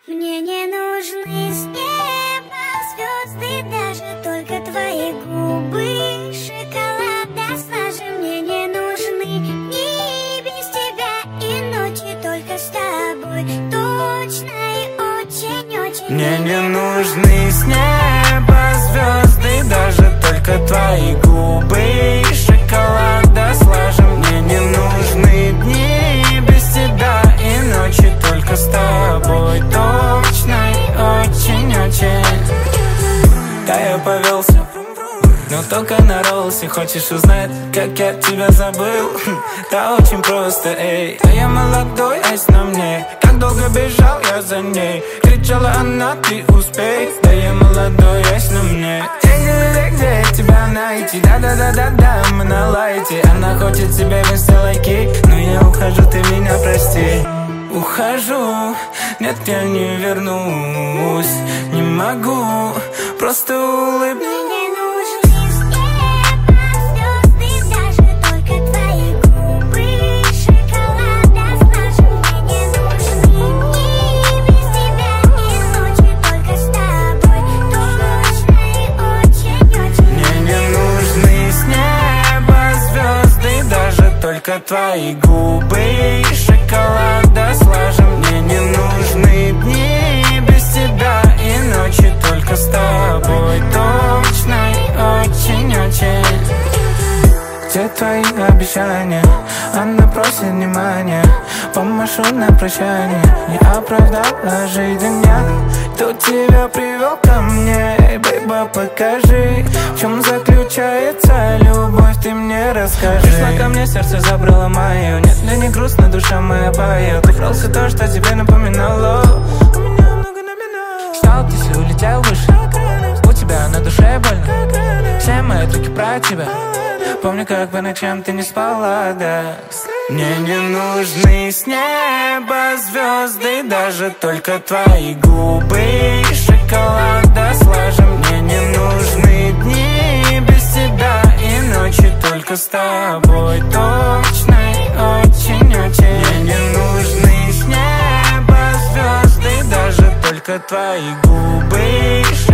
Мне не нужны с неба звезды, даже только твои губы шоколада слажи. Мне не нужны дни без тебя и ночи только с тобой. Точно и очень-очень. Мне не нужны с неба звезды, даже только твои губы шоколада слажи. Мне не нужны дни без тебя и ночи только с тобой. Точно и очень-очень. Да, я повелся, но только на роллсе. Хочешь узнать, как я тебя забыл? Да очень просто, эй. Да я молодой, айс на мне. Как долго бежал я за ней. Кричала она, ты успей. Да я молодой, айс на мне. Где тебя найти? Да-да-да-да-да, мы на лайте. Она хочет себе веселый кик, но я ухожу, ты меня прости. Ухожу, нет, я не вернусь. Не могу, просто улыбнусь. Только твои губы шоколада слажи. Мне не нужны дни без тебя и ночи только с тобой. Точно и очень-очень. Где твои обещания? Она просит внимания. Помашу на прощание. Не оправдала ожидания. Кто тебя привел ко мне? Эй, бейба, покажи, в чем заключается любовь, ты мне расскажи. Пришла ко мне, сердце забрало мое. Нет, мне не грустно, душа моя поет. Украл все то, что тебе напоминало. У меня много номинал. Встал птицы, улетел выше. У тебя на душе больно. Все мои треки про тебя. Помню, как по ночам ты не спала, да. Мне не нужны с неба звезды, даже только твои губы шоколада слажи. Мне не нужны дни без тебя и ночи только с тобой. Точно и очень-очень. Мне не нужны с неба звезды, даже только твои губы.